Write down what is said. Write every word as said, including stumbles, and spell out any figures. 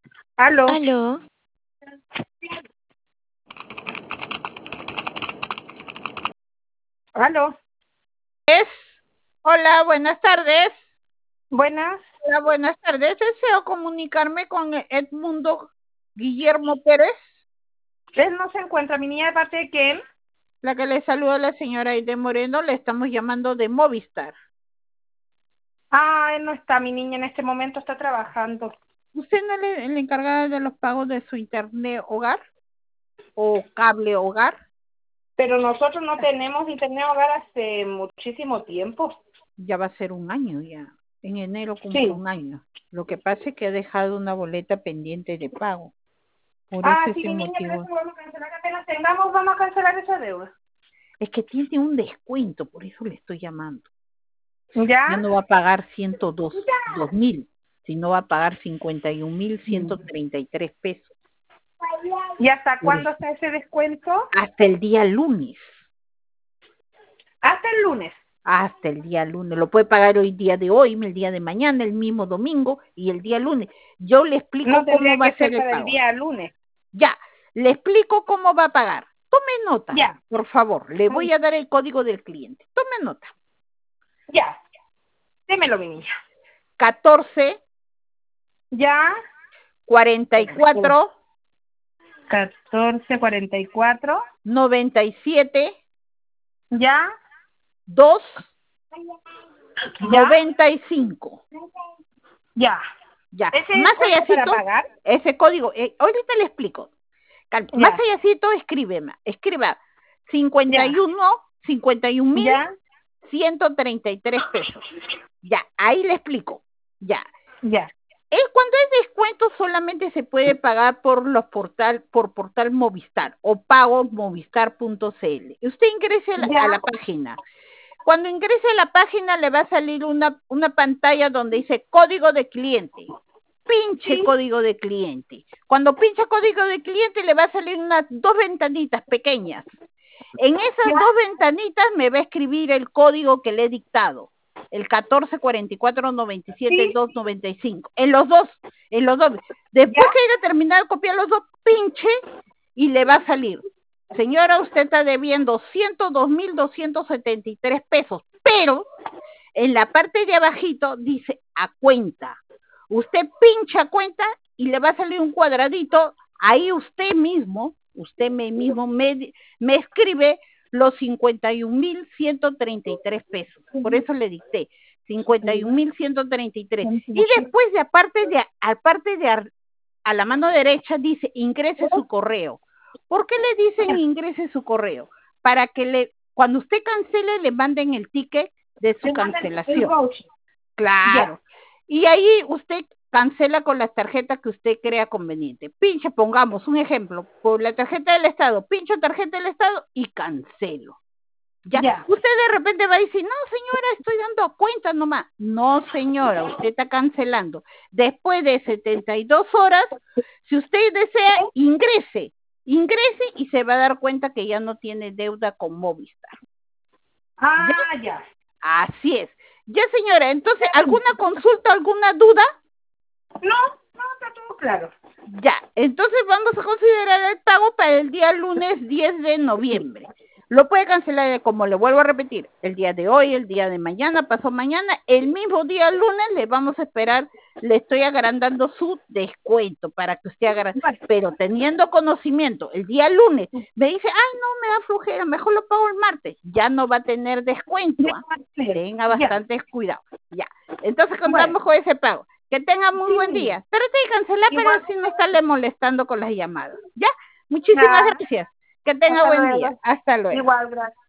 Aló, Aló, aló, Es. Hola, buenas tardes. buenas. Hola, buenas tardes. Deseo comunicarme con Edmundo Guillermo Pérez, Él no se encuentra, mi niña, ¿de parte de quién? la que le saluda a la señora Aide Moreno. Le estamos llamando de Movistar. Ah, él no está, mi niña en este momento está trabajando. ¿Usted no es la encargada de los pagos de su internet hogar o cable hogar? Pero nosotros no tenemos internet hogar hace muchísimo tiempo. Ya va a ser un año ya. En enero cumple Sí. un año. Lo que pasa es que ha dejado una boleta pendiente de pago. Por Ah, eso sí, ese mi niña, pero motivo. eso vamos a cancelar. Apenas tengamos, vamos a cancelar esa deuda. Es que tiene un descuento, por eso le estoy llamando. ¿Ya? Ya no va a pagar ciento dos mil, sino va a pagar cincuenta y un mil ciento treinta y tres pesos. ¿Y hasta Por cuándo eso. está ese descuento? Hasta el día lunes. Hasta el lunes. Hasta el día lunes. Lo puede pagar hoy día de hoy, el día de mañana, el mismo domingo y el día lunes. Yo le explico No cómo tendría va que a ser ser el para el pago. día lunes. Ya, le explico cómo va a pagar. Tome nota, Ya. por favor. Le voy a dar el código del cliente. Tome nota. Ya. Démelo, mi niña. catorce, Ya. cuarenta y cuatro, catorce, cuarenta y cuatro. noventa y siete, Ya. dos, Ya. noventa y cinco. Ya. Ya, ¿Ese más es código allácito, para pagar? ese código, eh, ahorita le explico. Calma, Ya. más allácito, escríbeme, escriba cincuenta y uno, cincuenta y un mil, Ya. ciento treinta y tres pesos. Ya, ahí le explico. Ya. Ya. Es cuando es descuento solamente se puede pagar por los portal, por portal Movistar o pago movistar punto cl. Usted ingrese a la, Ya. a la página. Cuando ingrese a la página le va a salir una, una pantalla donde dice código de cliente. Pinche Sí. código de cliente. Cuando pincha código de cliente le va a salir unas dos ventanitas pequeñas. En esas Ya. dos ventanitas me va a escribir el código que le he dictado. El catorce, cuarenta y cuatro, noventa y siete, Sí. dos, noventa y cinco. En los dos, en los dos. Después Ya. que haya terminado de copiar los dos, pinche y le va a salir. Señora, usted está debiendo ciento dos mil doscientos setenta y tres pesos, pero en la parte de abajito dice a cuenta. Usted pincha cuenta y le va a salir un cuadradito, ahí usted mismo, usted me mismo me, me escribe los cincuenta y un mil ciento treinta y tres pesos. Por eso le dicté cincuenta y un mil ciento treinta y tres. Y después de aparte de aparte de a la mano derecha dice ingrese su correo. ¿Por qué le dicen ingrese su correo? Para que le cuando usted cancele le manden el ticket de su cancelación. Claro. Y ahí usted cancela con la tarjeta que usted crea conveniente. Pinche, pongamos un ejemplo, por la tarjeta del Estado, pincho tarjeta del Estado y cancelo. ¿Ya? Ya. Usted de repente va a decir, no señora, estoy dando cuenta nomás. No señora, usted está cancelando. Después de setenta y dos horas, si usted desea, ingrese. Ingrese y se va a dar cuenta que ya no tiene deuda con Movistar. Ah, ¿Ya? ya. Así es. Ya señora, entonces, ¿alguna consulta, alguna duda? No, no, está todo claro. Ya, entonces vamos a considerar el pago para el día lunes diez de noviembre. Lo puede cancelar, como le vuelvo a repetir, el día de hoy, el día de mañana, pasó mañana, el mismo día lunes le vamos a esperar, le estoy agrandando su descuento para que usted haga, pero teniendo conocimiento, el día lunes me dice, ay no, me da flojera, mejor lo pago el martes, ya no va a tener descuento, ¿eh? Tenga bastante cuidado, ya. Entonces contamos bueno. con ese pago. Que tenga muy sí. buen día. Trate de cancelar, Igual. pero sin no estarle molestando con las llamadas. ¿Ya? Muchísimas ah. gracias. Que tenga Hasta buen luego. día. Hasta luego. Igual, gracias.